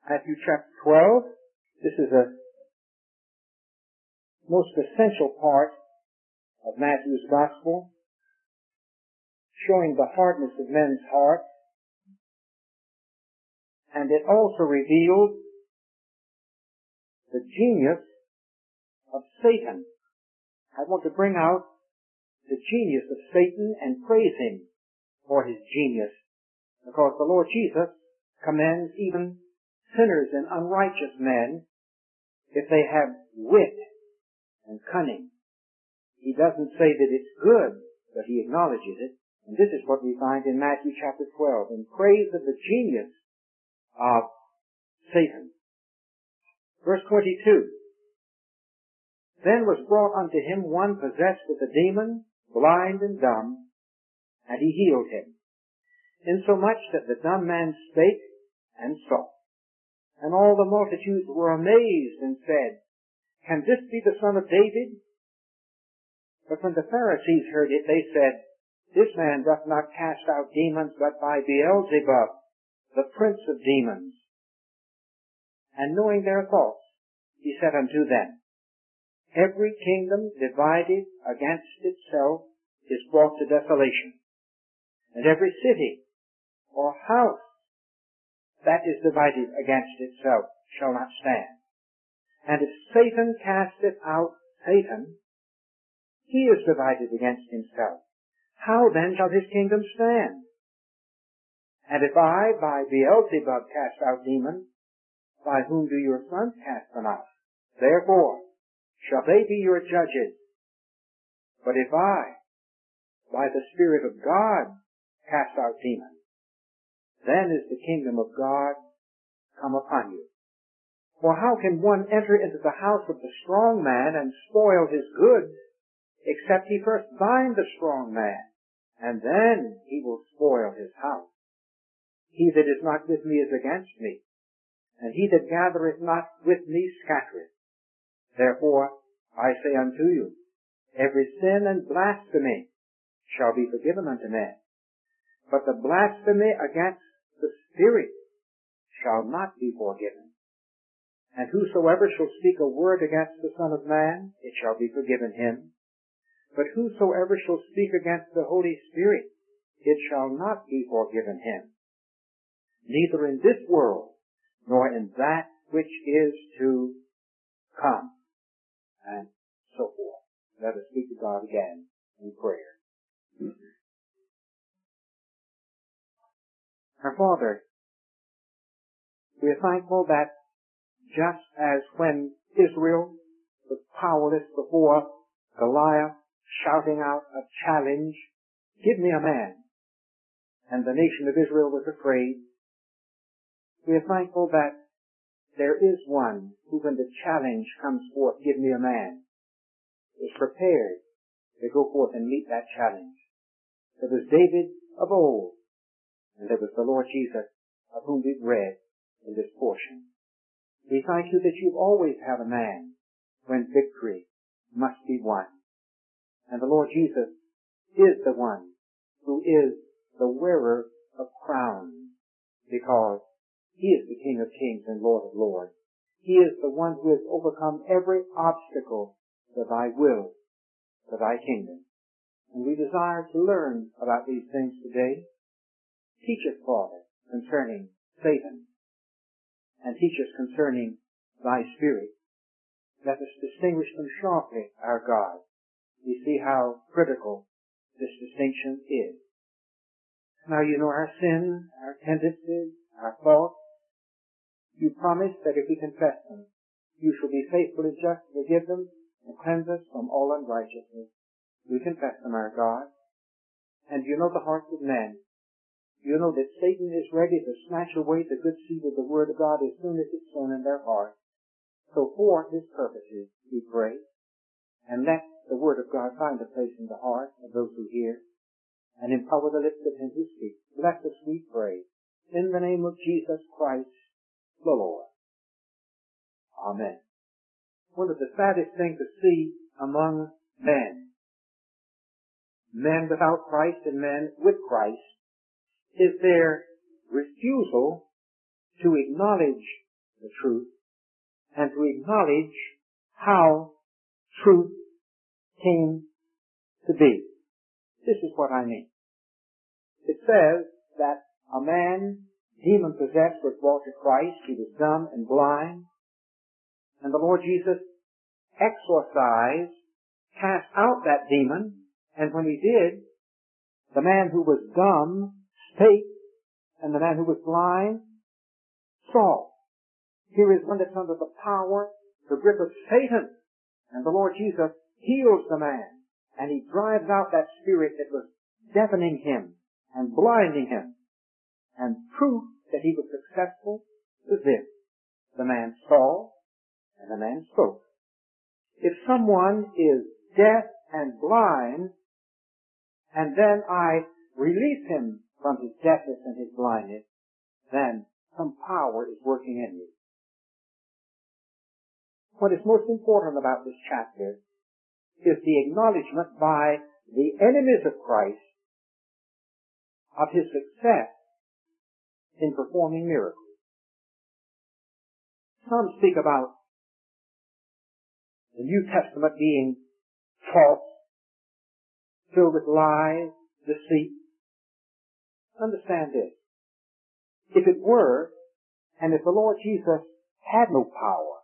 Matthew chapter 12. This is a most essential part of Matthew's gospel, showing the hardness of men's hearts. And it also reveals the genius of Satan. I want to bring out the genius of Satan and praise him for his genius, because the Lord Jesus commends even sinners and unrighteous men if they have wit and cunning. He doesn't say that it's good, but he acknowledges it. And this is what we find in Matthew chapter 12, in praise of the genius of Satan. Verse 22. Then was brought unto him one possessed with a demon, blind and dumb, and he healed him, insomuch that the dumb man spake and saw. And all the multitudes were amazed and said, Can this be the son of David? But when the Pharisees heard it, they said, This man doth not cast out demons, but by Beelzebub, the prince of demons. And knowing their thoughts, he said unto them, Every kingdom divided against itself is brought to desolation, and every city or house that is divided against itself shall not stand. And if Satan casteth out Satan, he is divided against himself. How then shall his kingdom stand? And if I by Beelzebub cast out demons, by whom do your sons cast them out? Therefore shall they be your judges. But if I by the Spirit of God cast out demons, then is the kingdom of God come upon you. For how can one enter into the house of the strong man and spoil his goods, except he first bind the strong man, and then he will spoil his house? He that is not with me is against me, and he that gathereth not with me scattereth. Therefore I say unto you, every sin and blasphemy shall be forgiven unto men, but the blasphemy against the Spirit shall not be forgiven. And whosoever shall speak a word against the Son of Man, it shall be forgiven him. But whosoever shall speak against the Holy Spirit, it shall not be forgiven him, neither in this world, nor in that which is to come. And so forth. Let us speak to God again in prayer. Our Father, we are thankful that just as when Israel was powerless before Goliath shouting out a challenge, Give me a man, and the nation of Israel was afraid, we are thankful that there is one who, when the challenge comes forth, Give me a man, is prepared to go forth and meet that challenge. There was David of old, and there was the Lord Jesus, of whom we've read in this portion. We thank you that you always have a man when victory must be won. And the Lord Jesus is the one who is the wearer of crowns, because he is the King of kings and Lord of lords. He is the one who has overcome every obstacle to thy will, to thy kingdom. And we desire to learn about these things today. Teach us, Father, concerning Satan, and teach us concerning thy Spirit. Let us distinguish them sharply, our God. We see how critical this distinction is. Now you know our sins, our tendencies, our thoughts. You promise that if we confess them, you shall be faithful and just to forgive them and cleanse us from all unrighteousness. We confess them, our God. And you know the hearts of men. You know that Satan is ready to snatch away the good seed of the Word of God as soon as it's sown in their heart. So for his purposes, we pray, and let the Word of God find a place in the heart of those who hear, and empower the lips of him who speaks. Bless us, we pray, in the name of Jesus Christ, the Lord. Amen. One of the saddest things to see among men without Christ and men with Christ, is their refusal to acknowledge the truth and to acknowledge how truth came to be. This is what I mean. It says that a man, demon-possessed, was brought to Christ. He was dumb and blind. And the Lord Jesus exorcised, cast out that demon. And when he did, the man who was dumb spake, and the man who was blind saw. Here is one that's under the power, the grip of Satan. And the Lord Jesus heals the man. And he drives out that spirit that was deafening him and blinding him. And proof that he was successful is this. The man saw and the man spoke. If someone is deaf and blind, and then I release him from his deafness and his blindness, then some power is working in you. What is most important about this chapter is the acknowledgement by the enemies of Christ of his success in performing miracles. Some speak about the New Testament being false, filled with lies, deceit. Understand this. If it were, and if the Lord Jesus had no power,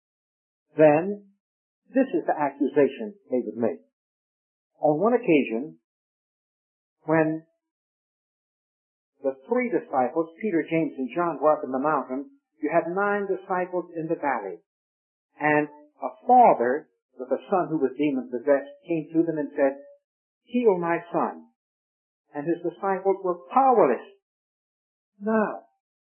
then this is the accusation they would make. On one occasion, when the three disciples, Peter, James, and John, were up in the mountain, you had 9 disciples in the valley. And a father with a son who was demon-possessed came to them and said, "Heal my son." And his disciples were powerless. Now,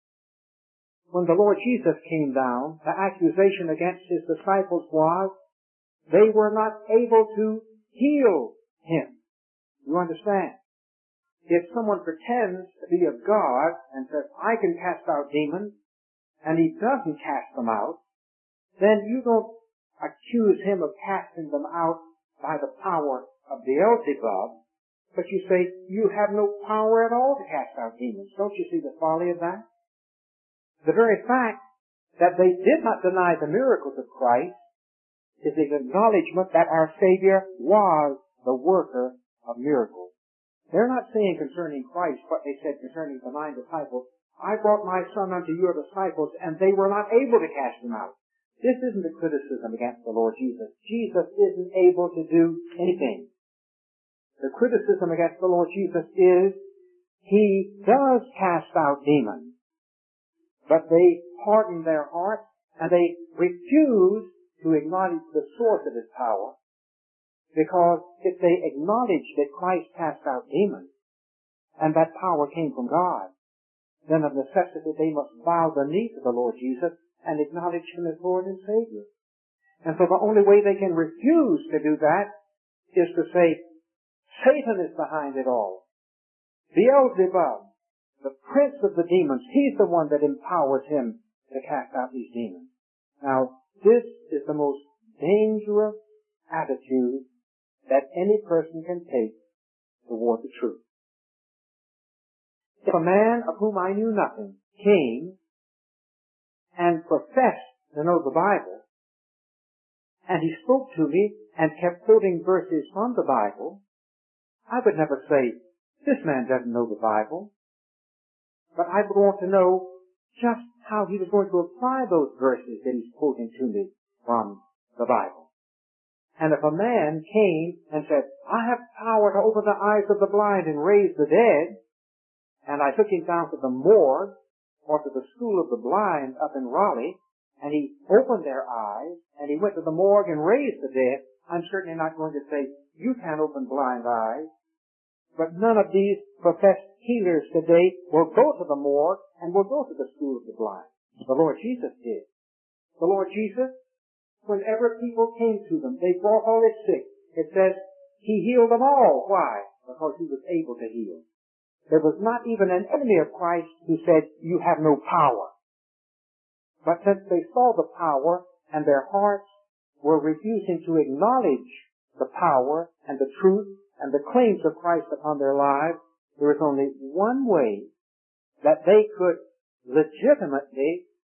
when the Lord Jesus came down, the accusation against his disciples was they were not able to heal him. You understand? If someone pretends to be a god and says, "I can cast out demons," and he doesn't cast them out, then you don't accuse him of casting them out by the power of Beelzebub, but you say, "You have no power at all to cast out demons." Don't you see the folly of that? The very fact that they did not deny the miracles of Christ is an acknowledgement that our Savior was the worker of miracles. They're not saying concerning Christ what they said concerning the 9 disciples. "I brought my son unto your disciples, and they were not able to cast him out." This isn't a criticism against the Lord Jesus. Jesus isn't able to do anything. The criticism against the Lord Jesus is he does cast out demons, but they harden their hearts and they refuse to acknowledge the source of his power, because if they acknowledge that Christ cast out demons and that power came from God, then of necessity they must bow the knee to the Lord Jesus and acknowledge him as Lord and Savior. And so the only way they can refuse to do that is to say, Satan is behind it all. Beelzebub, the prince of the demons, he's the one that empowers him to cast out these demons. Now, this is the most dangerous attitude that any person can take toward the truth. If a man of whom I knew nothing came and professed to know the Bible, and he spoke to me and kept quoting verses from the Bible, I would never say, "This man doesn't know the Bible." But I would want to know just how he was going to apply those verses that he's quoting to me from the Bible. And if a man came and said, "I have power to open the eyes of the blind and raise the dead," and I took him down to the morgue or to the School of the Blind up in Raleigh, and he opened their eyes, and he went to the morgue and raised the dead, I'm certainly not going to say, "You can't open blind eyes." But none of these professed healers today will go to the morgue and will go to the School of the Blind. The Lord Jesus did. The Lord Jesus, whenever people came to them, they brought all their sick. It says he healed them all. Why? Because he was able to heal. There was not even an enemy of Christ who said, "You have no power." But since they saw the power and their hearts were refusing to acknowledge the power and the truth and the claims of Christ upon their lives, there is only one way that they could legitimately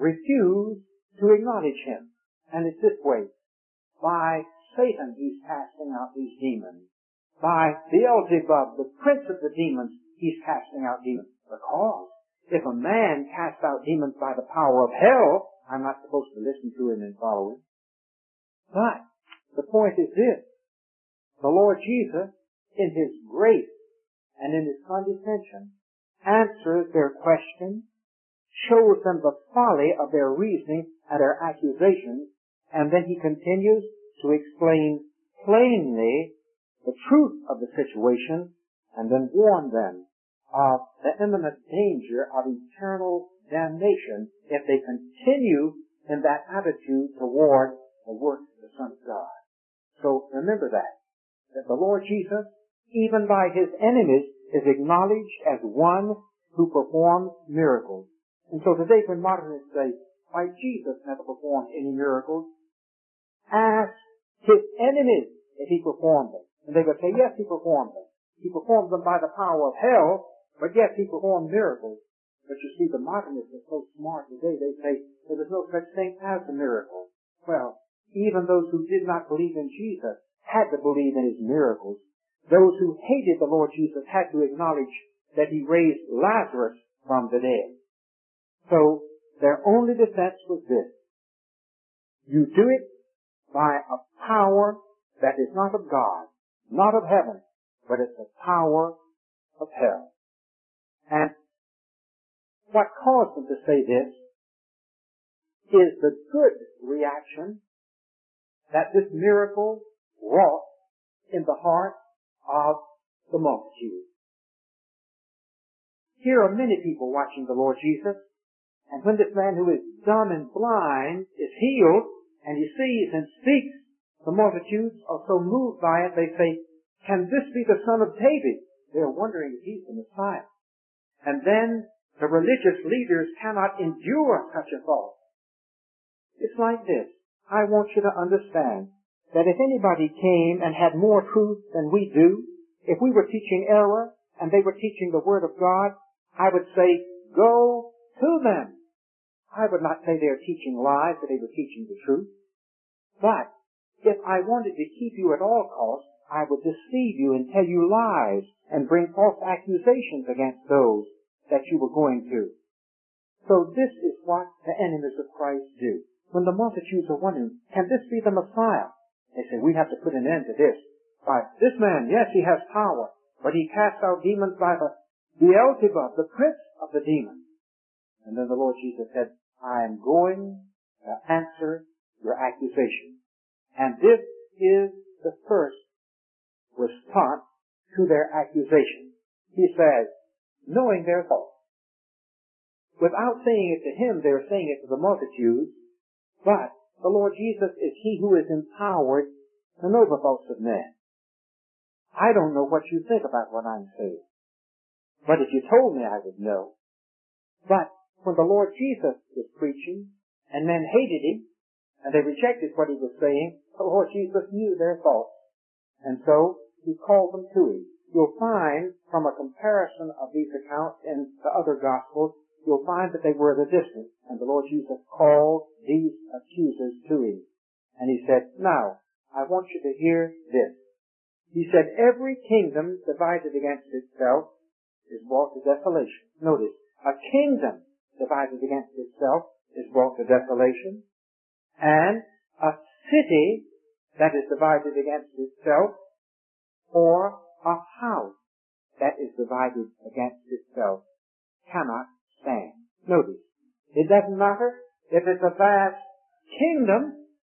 refuse to acknowledge him. And it's this way. By Satan, he's casting out these demons. By Beelzebub, the prince of the demons, he's casting out demons. Because if a man casts out demons by the power of hell, I'm not supposed to listen to him and follow him. But the point is this. The Lord Jesus, in his grace and in his condescension, answers their questions, shows them the folly of their reasoning and their accusations, and then he continues to explain plainly the truth of the situation and then warn them of the imminent danger of eternal damnation if they continue in that attitude toward the work of the Son of God. So remember that the Lord Jesus, even by his enemies, is acknowledged as one who performs miracles. And so today when modernists say, why, Jesus never performed any miracles, ask his enemies if he performed them. And they would say, yes, he performed them. He performed them by the power of hell, but yes, he performed miracles. But you see, the modernists are so smart today, they say, there is no such thing as a miracle. Well, even those who did not believe in Jesus had to believe in his miracles. Those who hated the Lord Jesus had to acknowledge that he raised Lazarus from the dead. So, their only defense was this. You do it by a power that is not of God, not of heaven, but it's the power of hell. And what caused them to say this is the good reaction that this miracle wrought in the heart of the multitude. Here are many people watching the Lord Jesus, and when this man who is dumb and blind is healed, and he sees and speaks, the multitudes are so moved by it, they say, can this be the Son of David? They're wondering if he's the Messiah. And then the religious leaders cannot endure such a thought. It's like this. I want you to understand that if anybody came and had more truth than we do, if we were teaching error and they were teaching the Word of God, I would say, go to them. I would not say they're teaching lies, but they were teaching the truth. But if I wanted to keep you at all costs, I would deceive you and tell you lies and bring false accusations against those that you were going to. So this is what the enemies of Christ do. When the multitudes are wondering, can this be the Messiah? They say, we have to put an end to this. By this man, yes, he has power, but he casts out demons by the Beelzebub, the prince of the demons. And then the Lord Jesus said, I am going to answer your accusation. And this is the first response to their accusation. He says, knowing their thoughts. Without saying it to him, they're saying it to the multitudes, but the Lord Jesus is he who is empowered to know the thoughts of men. I don't know what you think about what I'm saying, but if you told me, I would know. But when the Lord Jesus was preaching, and men hated him, and they rejected what he was saying, the Lord Jesus knew their thoughts. And so, he called them to him. You'll find, from a comparison of these accounts in the other Gospels, you'll find that they were at a distance. And the Lord Jesus called these accusers to him. And he said, now, I want you to hear this. He said, every kingdom divided against itself is brought to desolation. Notice, a kingdom divided against itself is brought to desolation. And a city that is divided against itself, or a house that is divided against itself, cannot stand. Notice, it doesn't matter if it's a vast kingdom,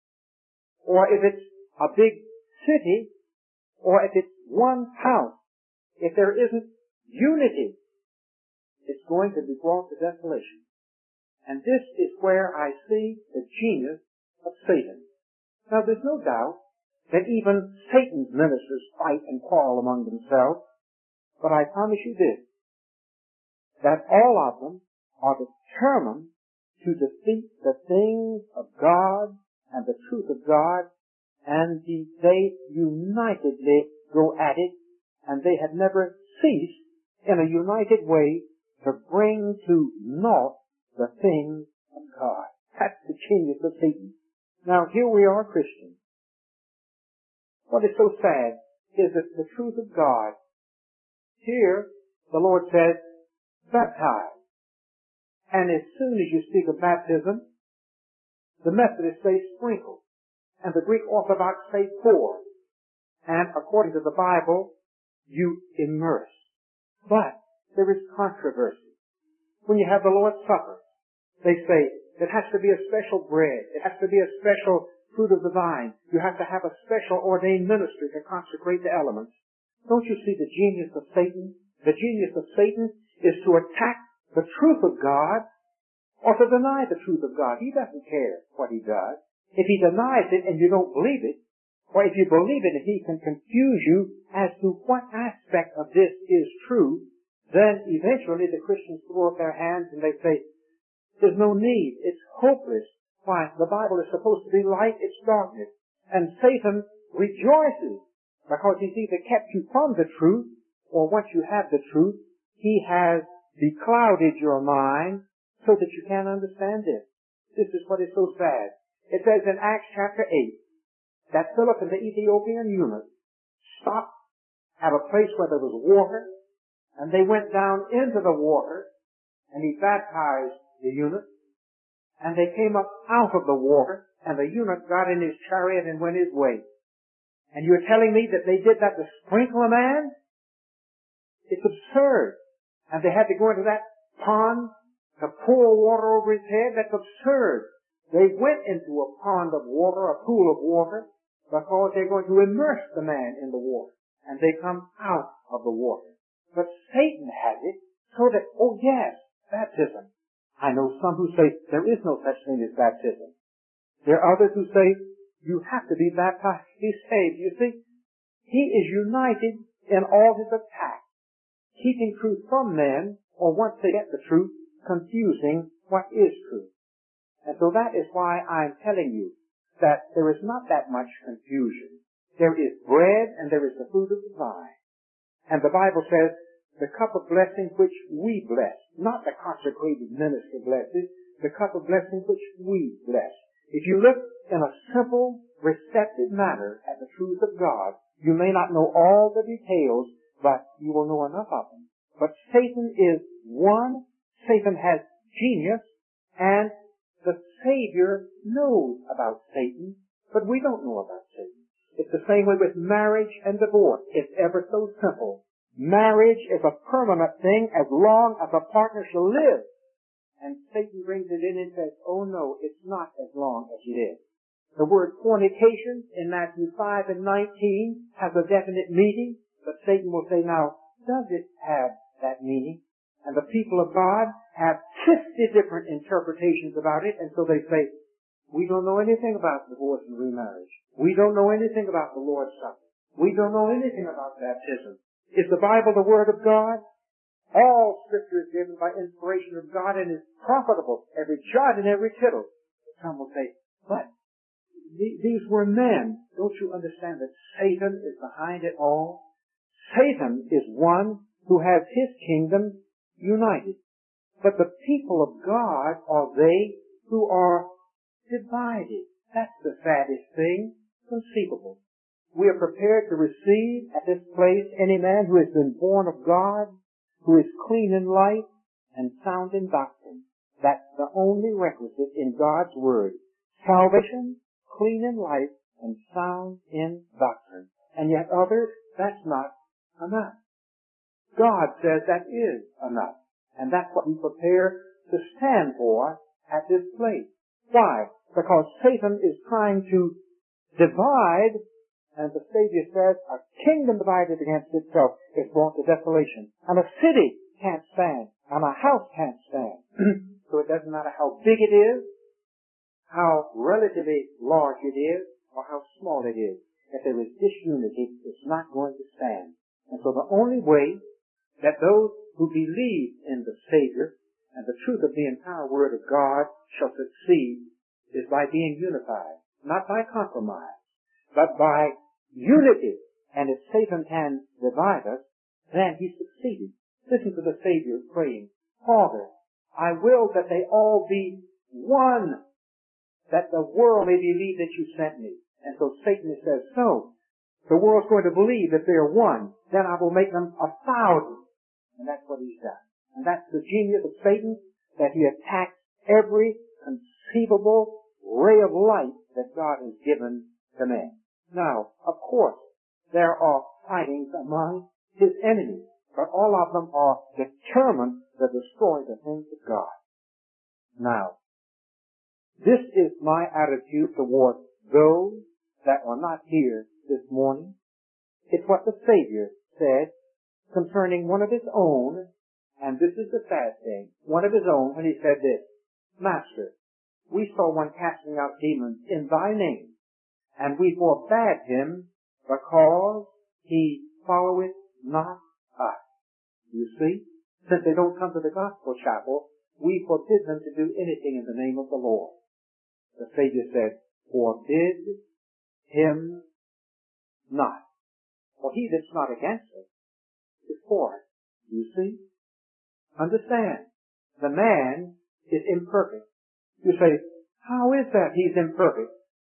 or if it's a big city, or if it's one house. If there isn't unity, it's going to be brought to desolation. And this is where I see the genius of Satan. Now, there's no doubt that even Satan's ministers fight and quarrel among themselves, but I promise you this, that all of them are determined to defeat the things of God and the truth of God, and they unitedly go at it, and they have never ceased in a united way to bring to naught the things of God. genius of Satan. Now, here we are Christians. What is so sad is that the truth of God, here the Lord says, baptize. And as soon as you speak of baptism, the Methodists say sprinkle, and the Greek Orthodox say pour. And according to the Bible, you immerse. But there is controversy. When you have the Lord's Supper, they say it has to be a special bread. It has to be a special fruit of the vine. You have to have a special ordained ministry to consecrate the elements. Don't you see the genius of Satan? The genius of Satan is to attack the truth of God or to deny the truth of God. He doesn't care what he does. If he denies it and you don't believe it, or if you believe it and he can confuse you as to what aspect of this is true, then eventually the Christians throw up their hands and they say, there's no need. It's hopeless. Why? The Bible is supposed to be light. It's darkness. And Satan rejoices because he's either kept you from the truth or once you have the truth, he has beclouded your mind so that you can't understand it. This is what is so sad. It says in Acts chapter 8 that Philip and the Ethiopian eunuch stopped at a place where there was water, and they went down into the water, and he baptized the eunuch, and they came up out of the water, and the eunuch got in his chariot and went his way. And you're telling me that they did that to sprinkle a man? It's absurd. And they had to go into that pond to pour water over his head? That's absurd. They went into a pond of water, a pool of water, because they're going to immerse the man in the water. And they come out of the water. But Satan has it so that, oh yes, baptism. I know some who say there is no such thing as baptism. There are others who say you have to be baptized to be saved. You see, he is united in all his attacks, keeping truth from men, or once they get the truth, confusing what is true. And so that is why I'm telling you that there is not that much confusion. There is bread and there is the fruit of the vine. And the Bible says, the cup of blessing which we bless, not the consecrated minister blesses, the cup of blessing which we bless. If you look in a simple, receptive manner at the truth of God, you may not know all the details, but you will know enough of them. But Satan is one. Satan has genius, and the Savior knows about Satan, but we don't know about Satan. It's the same way with marriage and divorce. It's ever so simple. Marriage is a permanent thing as long as a partner shall live. And Satan brings it in and says, oh no, it's not as long as it is. The word fornication in Matthew 5 and 19 has a definite meaning, but Satan will say, now, does it have that meaning? And the people of God have 50 different interpretations about it, and so they say, we don't know anything about divorce and remarriage. We don't know anything about the Lord's Supper. We don't know anything about baptism. Is the Bible the Word of God? All Scripture is given by inspiration of God and is profitable, every jot and every tittle. Some will say, but these were men. Don't you understand that Satan is behind it all? Satan is one who has his kingdom united. But the people of God are they who are divided. That's the saddest thing conceivable. We are prepared to receive at this place any man who has been born of God, who is clean in life and sound in doctrine. That's the only requisite in God's Word. Salvation, clean in life, and sound in doctrine. And yet others, that's not enough. God says that is enough. And that's what we prepare to stand for at this place. Why? Because Satan is trying to divide, and the Savior says, a kingdom divided against itself is brought to desolation. And a city can't stand, and a house can't stand. So it doesn't matter how big it is, how relatively large it is, or how small it is. If there is disunity, it's not going to stand. And so the only way that those who believe in the Savior and the truth of the entire Word of God shall succeed is by being unified, not by compromise, but by unity. And if Satan can divide us, then he succeeded. Listen to the Savior praying, Father, I will that they all be one, that the world may believe that you sent me. And so Satan says, no, the world's going to believe that they're one. Then I will make them 1,000. And that's what he's done. And that's the genius of Satan, that he attacks every conceivable ray of light that God has given to man. Now, of course, there are fightings among his enemies, but all of them are determined to destroy the things of God. Now, this is my attitude toward those that are not here this morning. It's what the Savior said concerning one of his own, and this is the sad thing, one of his own, when he said this, Master, we saw one casting out demons in thy name, and we forbade him because he followeth not us. You see, since they don't come to the gospel chapel, we forbid them to do anything in the name of the Lord. The Savior said, forbid him not. For he that's not against us is for us. You see? Understand, the man is imperfect. You say, how is that he's imperfect?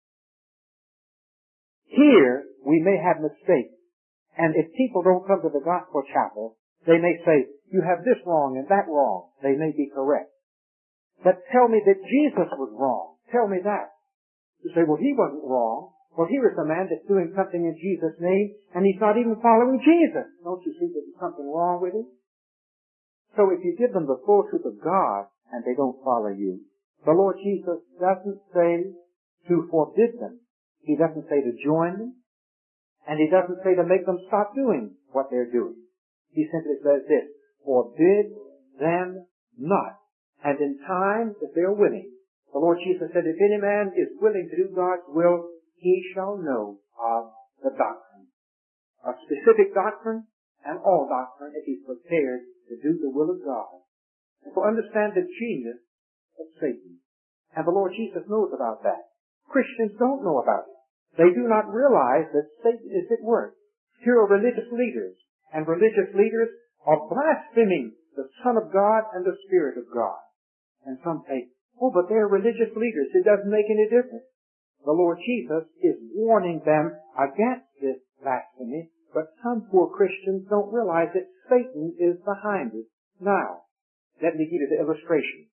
Here, we may have mistakes. And if people don't come to the gospel chapel, they may say, you have this wrong and that wrong. They may be correct. But tell me that Jesus was wrong. Tell me that. You say, well, he wasn't wrong. Well, here is a man that's doing something in Jesus' name, and he's not even following Jesus. Don't you see that there's something wrong with him? So if you give them the full truth of God, and they don't follow you, the Lord Jesus doesn't say to forbid them. He doesn't say to join them. And he doesn't say to make them stop doing what they're doing. He simply says this, forbid them not. And in time, if they're willing, the Lord Jesus said, if any man is willing to do God's will, he shall know of the doctrine. A specific doctrine and all doctrine if he's prepared to do the will of God. And so understand the genius of Satan. And the Lord Jesus knows about that. Christians don't know about it. They do not realize that Satan is at work. Here are religious leaders, and religious leaders are blaspheming the Son of God and the Spirit of God. And some say, oh, but they're religious leaders. It doesn't make any difference. The Lord Jesus is warning them against this blasphemy, but some poor Christians don't realize that Satan is behind it. Now, let me give you the illustration.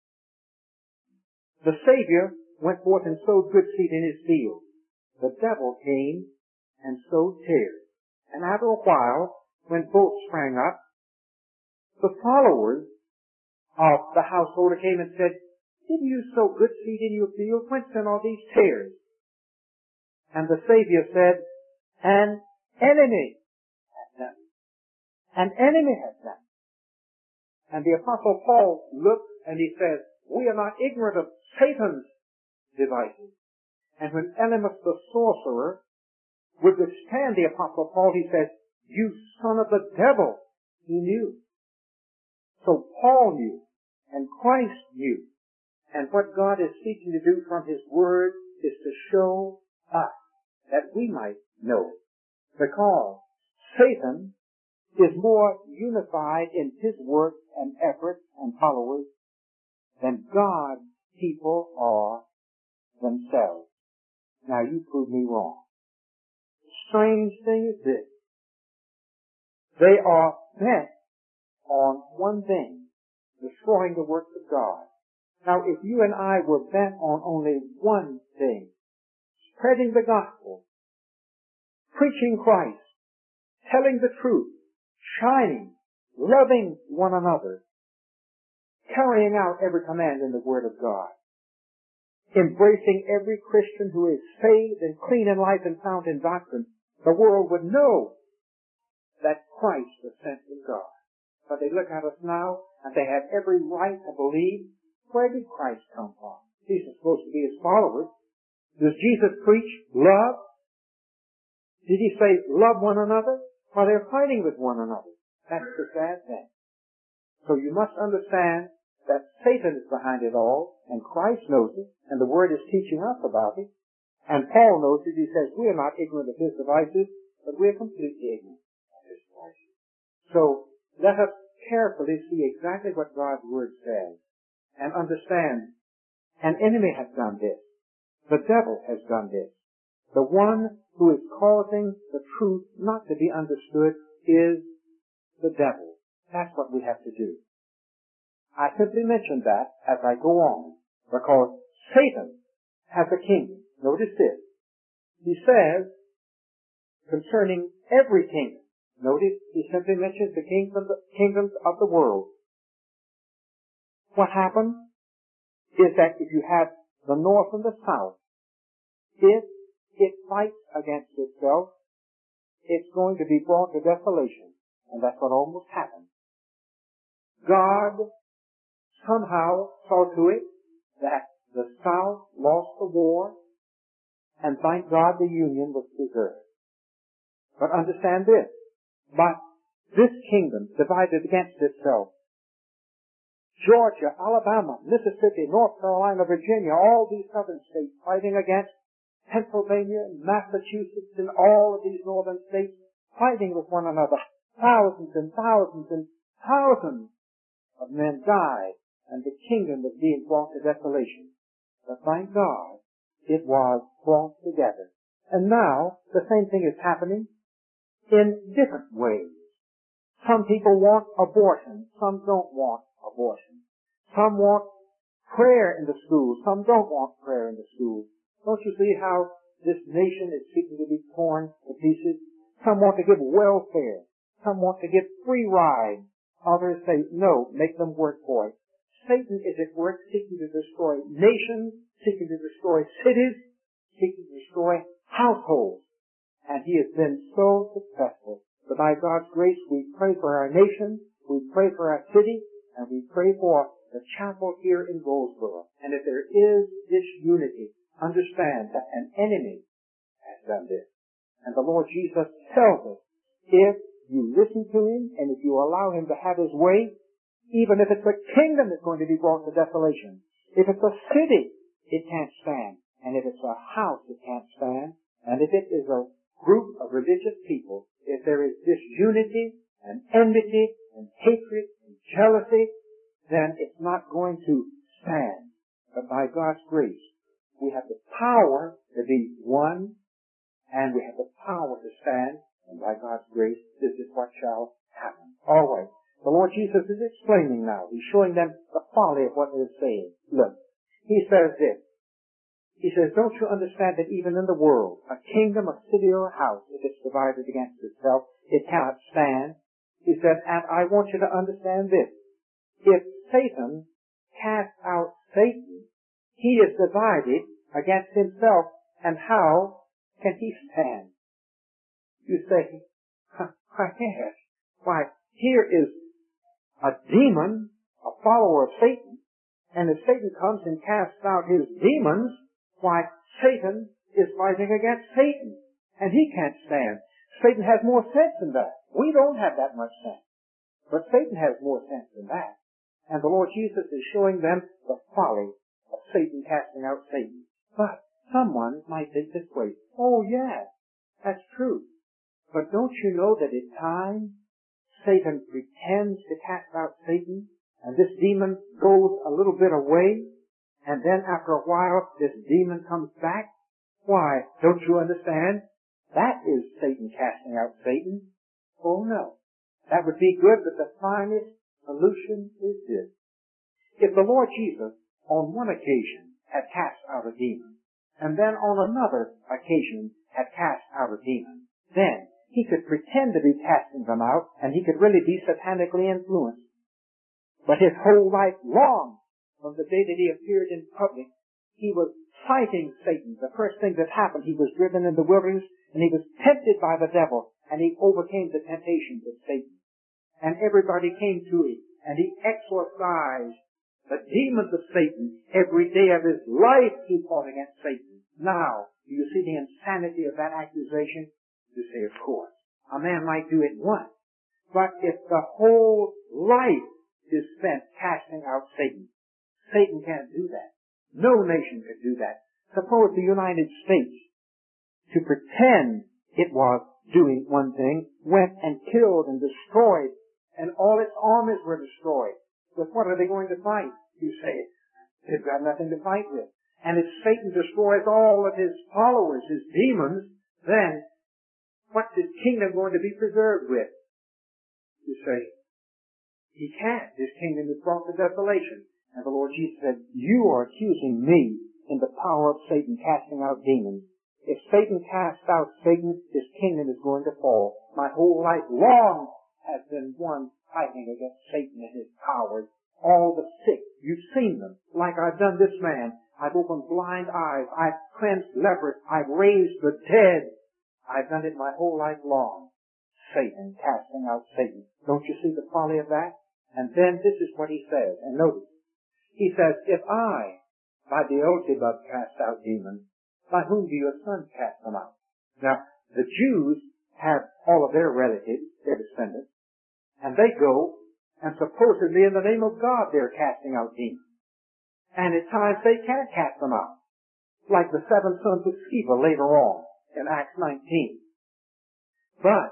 The Savior went forth and sowed good seed in his field. The devil came and sowed tares. And after a while, when both sprang up, the followers of the householder came and said, didn't you sow good seed in your field? Whence then are these tares? And the Savior said, an enemy has done it. An enemy has done it. And the Apostle Paul looked and he says, we are not ignorant of Satan's devices. And when Elymas the sorcerer would withstand the Apostle Paul, he says, you son of the devil. He knew. So Paul knew, and Christ knew. And what God is seeking to do from his word is to show us that we might know. Because Satan is more unified in his work and efforts and followers than God's people are themselves. Now you prove me wrong. The strange thing is this. They are bent on one thing, destroying the works of God. Now if you and I were bent on only one thing, spreading the gospel, preaching Christ, telling the truth, shining, loving one another, carrying out every command in the Word of God, embracing every Christian who is saved and clean in life and sound in doctrine, the world would know that Christ was sent from God. But they look at us now, and they have every right to believe, where did Christ come from? These are supposed to be his followers. Does Jesus preach love? Did he say love one another? Well, they're fighting with one another. That's the sad thing. So you must understand that Satan is behind it all, and Christ knows it, and the Word is teaching us about it. And Paul knows it. He says, we are not ignorant of his devices, but we are completely ignorant of his devices. So let us carefully see exactly what God's Word says, and understand An enemy has done this. The devil has done this. The one who is causing the truth not to be understood is the devil. That's what we have to do. I simply mention that as I go on, because Satan has a kingdom. Notice this. He says, concerning every kingdom, notice he simply mentions the kingdoms of the world. What happens is that if you have the north and the south, if it fights against itself, it's going to be brought to desolation. And that's what almost happened. God somehow saw to it that the South lost the war, and thank God the Union was preserved. But understand this. But this kingdom divided against itself. Georgia, Alabama, Mississippi, North Carolina, Virginia, all these southern states fighting against Pennsylvania, Massachusetts, and all of these northern states fighting with one another. Thousands and thousands and thousands of men died, and the kingdom was being brought to desolation. But thank God, it was brought together. And now, the same thing is happening in different ways. Some people want abortion. Some don't want abortion. Some want prayer in the schools. Some don't want prayer in the schools. Don't you see how this nation is seeking to be torn to pieces? Some want to give welfare. Some want to give free rides. Others say, no, make them work for it. Satan is at work seeking to destroy nations, seeking to destroy cities, seeking to destroy households. And he has been so successful. But by God's grace, we pray for our nation, we pray for our city, and we pray for the chapel here in Goldsboro. And if there is disunity, understand that an enemy has done this. And the Lord Jesus tells us, if you listen to him and if you allow him to have his way, even if it's a kingdom that's going to be brought to desolation, if it's a city, it can't stand. And if it's a house, it can't stand. And if it is a group of religious people, if there is disunity and enmity and hatred and jealousy, then it's not going to stand. But by God's grace, we have the power to be one, and we have the power to stand, and by God's grace, this is what shall happen. All right. The Lord Jesus is explaining now. He's showing them the folly of what they're saying. Look, he says this. He says, don't you understand that even in the world, a kingdom, a city, or a house, if it's divided against itself, it cannot stand? He said, and I want you to understand this. If Satan casts out Satan, he is divided against himself, and how can he stand? You say, yes. Why, here is a demon, a follower of Satan, and if Satan comes and casts out his demons, why, Satan is fighting against Satan, and he can't stand. Satan has more sense than that. We don't have that much sense. But Satan has more sense than that. And the Lord Jesus is showing them the folly of Satan casting out Satan. But someone might think this way, oh yeah, that's true. But don't you know that at times Satan pretends to cast out Satan, and this demon goes a little bit away, and then after a while this demon comes back? Why, don't you understand? That is Satan casting out Satan. Oh no. That would be good, but the finest solution is this. If the Lord Jesus on one occasion had cast out a demon, and then on another occasion had cast out a demon, then he could pretend to be casting them out, and he could really be satanically influenced. But his whole life long, from the day that he appeared in public, he was fighting Satan. The first thing that happened, he was driven in the wilderness, and he was tempted by the devil, and he overcame the temptations of Satan. And everybody came to him, and he exorcised the demons of Satan. Every day of his life he fought against Satan. Now, do you see the insanity of that accusation? You say, of course. A man might do it once. But if the whole life is spent casting out Satan, Satan can't do that. No nation could do that. Suppose the United States, to pretend it was doing one thing, went and killed and destroyed, and all its armies were destroyed. With what are they going to fight? You say, they've got nothing to fight with. And if Satan destroys all of his followers, his demons, then what's his kingdom going to be preserved with? You say, he can't. His kingdom is brought to desolation. And the Lord Jesus said, you are accusing me in the power of Satan casting out demons. If Satan casts out Satan, his kingdom is going to fall. My whole life long has been one fighting against Satan and his powers. All the sick, you've seen them, like I've done this man. I've opened blind eyes. I've cleansed lepers. I've raised the dead. I've done it my whole life long. Satan, casting out Satan. Don't you see the folly of that? And then this is what he says. And notice, he says, if I, by Beelzebub, cast out demons, by whom do your sons cast them out? Now, the Jews have all of their relatives, their descendants, and they go, and supposedly in the name of God they're casting out demons. And at times they can't cast them out. Like the 7 sons of Sceva later on in Acts 19. But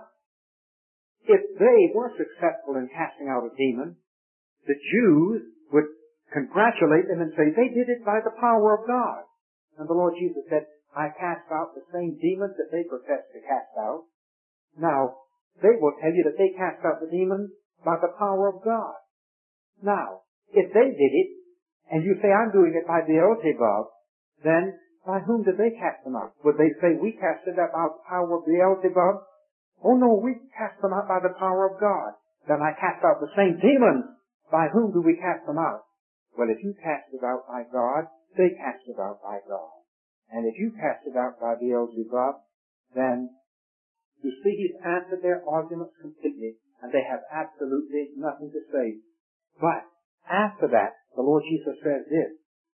if they were successful in casting out a demon, the Jews would congratulate them and say they did it by the power of God. And the Lord Jesus said, I cast out the same demons that they profess to cast out. Now, they will tell you that they cast out the demons by the power of God. Now, if they did it, and you say, I'm doing it by Beelzebub, then by whom did they cast them out? Would they say, we cast it out by the power of Beelzebub? Oh no, we cast them out by the power of God. Then I cast out the same demons. By whom do we cast them out? Well, if you cast it out by God, they cast it out by God. And if you cast it out by Beelzebub, then you see he's answered their arguments completely, and they have absolutely nothing to say. But after that, the Lord Jesus says this,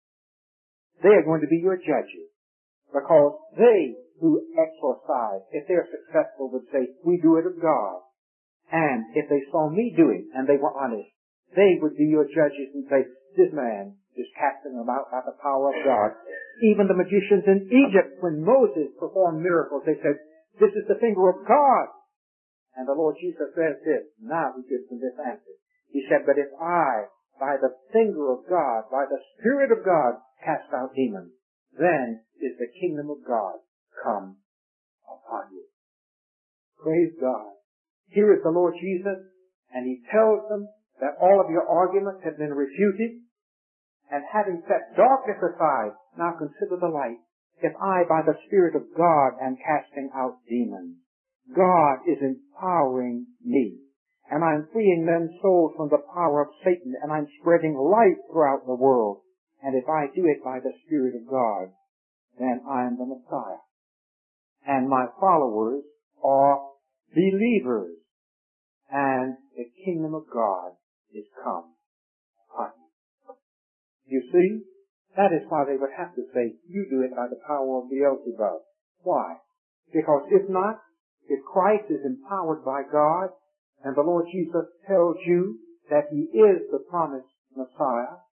they are going to be your judges, because they who exorcise, if they're successful, would say, we do it of God. And if they saw me do it, and they were honest, they would be your judges and say, this man is casting them out by the power of God. Even the magicians in Egypt, when Moses performed miracles, they said, this is the finger of God. And the Lord Jesus says this, now he gives them this answer. He said, but if I, by the finger of God, by the Spirit of God, cast out demons, then is the kingdom of God come upon you. Praise God. Here is the Lord Jesus, and he tells them that all of your arguments have been refuted, and having set darkness aside, now consider the light. If I, by the Spirit of God, am casting out demons, God is empowering me. And I'm freeing men's souls from the power of Satan, and I'm spreading light throughout the world. And if I do it by the Spirit of God, then I'm the Messiah. And my followers are believers. And the kingdom of God is come upon you. You see, that is why they would have to say, you do it by the power of Beelzebub. Why? Because if not, if Christ is empowered by God, and the Lord Jesus tells you that he is the promised Messiah,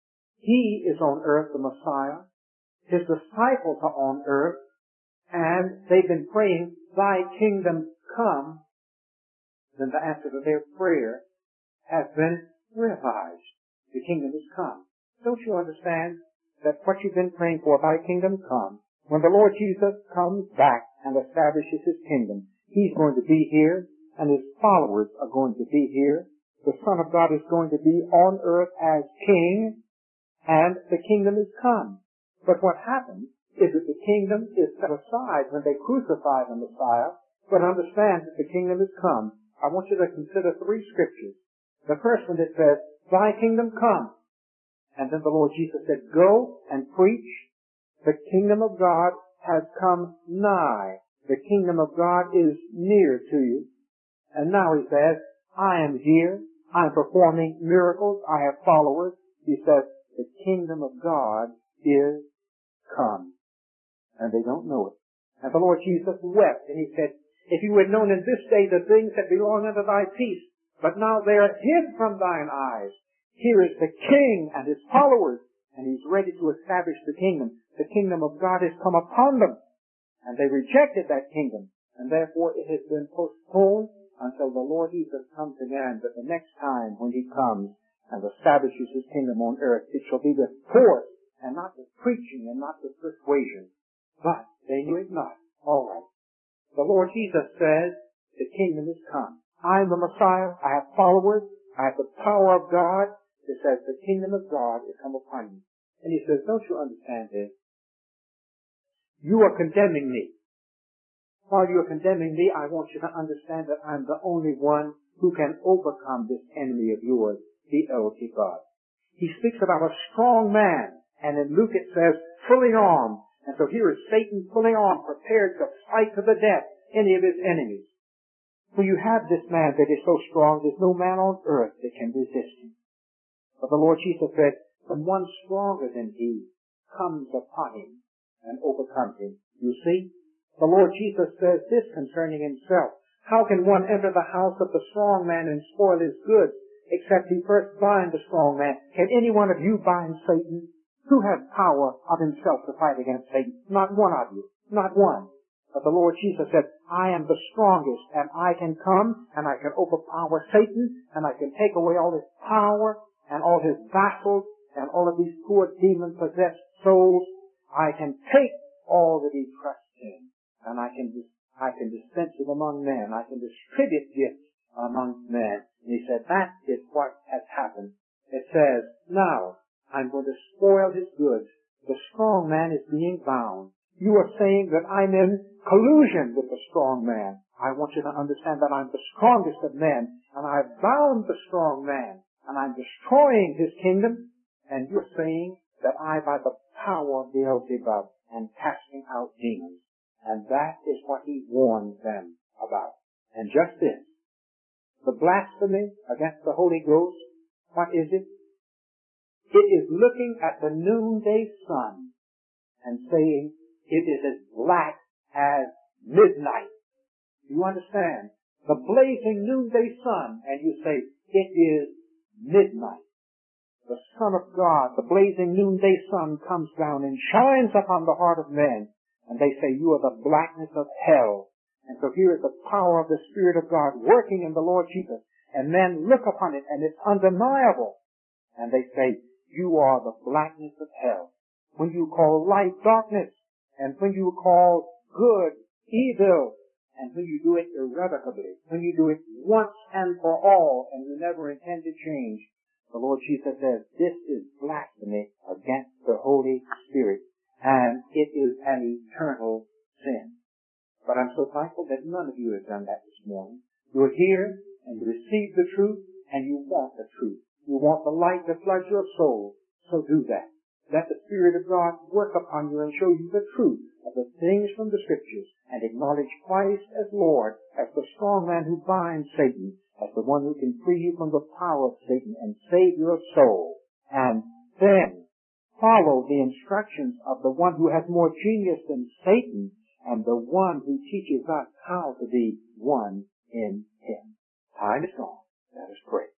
he is on earth the Messiah, his disciples are on earth, and they've been praying, thy kingdom come, then the answer to their prayer has been realized. The kingdom has come. Don't you understand that what you've been praying for, thy kingdom come, when the Lord Jesus comes back and establishes his kingdom, he's going to be here, and his followers are going to be here. The Son of God is going to be on earth as king, and the kingdom is come. But what happens is that the kingdom is set aside when they crucify the Messiah, but understand that the kingdom is come. I want you to consider 3 scriptures. The first one that says, thy kingdom come. And then the Lord Jesus said, go and preach. The kingdom of God has come nigh. The kingdom of God is near to you. And now he says, I am here. I am performing miracles. I have followers. He says, the kingdom of God is come. And they don't know it. And the Lord Jesus wept, and he said, if you had known in this day the things that belong unto thy peace, but now they are hid from thine eyes. Here is the king and his followers, and he's ready to establish the kingdom. The kingdom of God has come upon them, and they rejected that kingdom, and therefore it has been postponed until the Lord Jesus comes again. But the next time when he comes, and establishes his kingdom on earth, it shall be with force, and not with preaching, and not with persuasion. But they knew it not. All right. The Lord Jesus says, the kingdom is come. I am the Messiah. I have followers. I have the power of God. It says the kingdom of God is come upon you. And he says, don't you understand this? You are condemning me. While you are condemning me, I want you to understand that I'm the only one who can overcome this enemy of yours, the Beelzebub. He speaks about a strong man, and in Luke it says, fully armed. And so here is Satan fully armed, prepared to fight to the death any of his enemies. When you have this man that is so strong, there's no man on earth that can resist him. But the Lord Jesus said, when one stronger than he comes upon him and overcomes him. You see, the Lord Jesus says this concerning himself. How can one enter the house of the strong man and spoil his goods, except he first bind the strong man? Can any one of you bind Satan? Who has power of himself to fight against Satan? Not one of you. Not one. But the Lord Jesus said, I am the strongest, and I can come, and I can overpower Satan, and I can take away all his power, and all his vassals, and all of these poor demon-possessed souls. I can take all that he trusts in, and I can dispense it among men. I can distribute gifts among men. And he said, that is what has happened. It says, now, I'm going to spoil his goods. The strong man is being bound. You are saying that I'm in collusion with the strong man. I want you to understand that I'm the strongest of men, and I've bound the strong man, and I'm destroying his kingdom. And you're saying that I, by the power of Beelzebub, am casting out demons. And that is what he warns them about. And just this, the blasphemy against the Holy Ghost, what is it? It is looking at the noonday sun and saying, it is as black as midnight. You understand? The blazing noonday sun, and you say, it is midnight. The Son of God, the blazing noonday sun, comes down and shines upon the heart of men, and they say, you are the blackness of hell. And so here is the power of the Spirit of God working in the Lord Jesus, and men look upon it, and it's undeniable. And they say, you are the blackness of hell. When you call light darkness, and when you call good evil, and when you do it irrevocably, when you do it once and for all, and you never intend to change, the Lord Jesus says, this is blasphemy against the Holy Spirit, and it is an eternal sin. But I'm so thankful that none of you have done that this morning. You're here, and you receive the truth, and you want the truth. You want the light to flood your soul, so do that. Let the Spirit of God work upon you and show you the truth of the things from the Scriptures, and acknowledge Christ as Lord, as the strong man who binds Satan, as the one who can free you from the power of Satan and save your soul. And then follow the instructions of the one who has more genius than Satan, and the one who teaches us how to be one in him. Time is gone. Let us pray.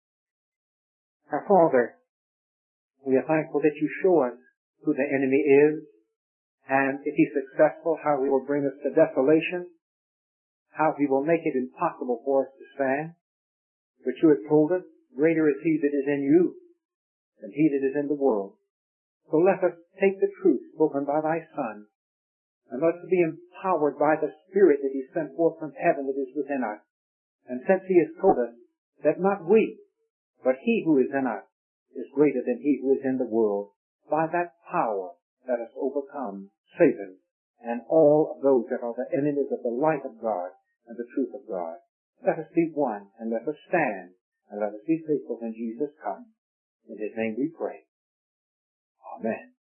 Our Father, we are thankful that you show us who the enemy is, and if he's successful, how he will bring us to desolation, how he will make it impossible for us to stand. But you have told us, greater is he that is in you than he that is in the world. So let us take the truth spoken by thy Son, and let us be empowered by the Spirit that he sent forth from heaven that is within us. And since he has told us that not we, but he who is in us is greater than he who is in the world, by that power let us overcome Satan and all of those that are the enemies of the light of God and the truth of God. Let us be one, and let us stand, and let us be faithful when Jesus comes. In his name we pray. Amen.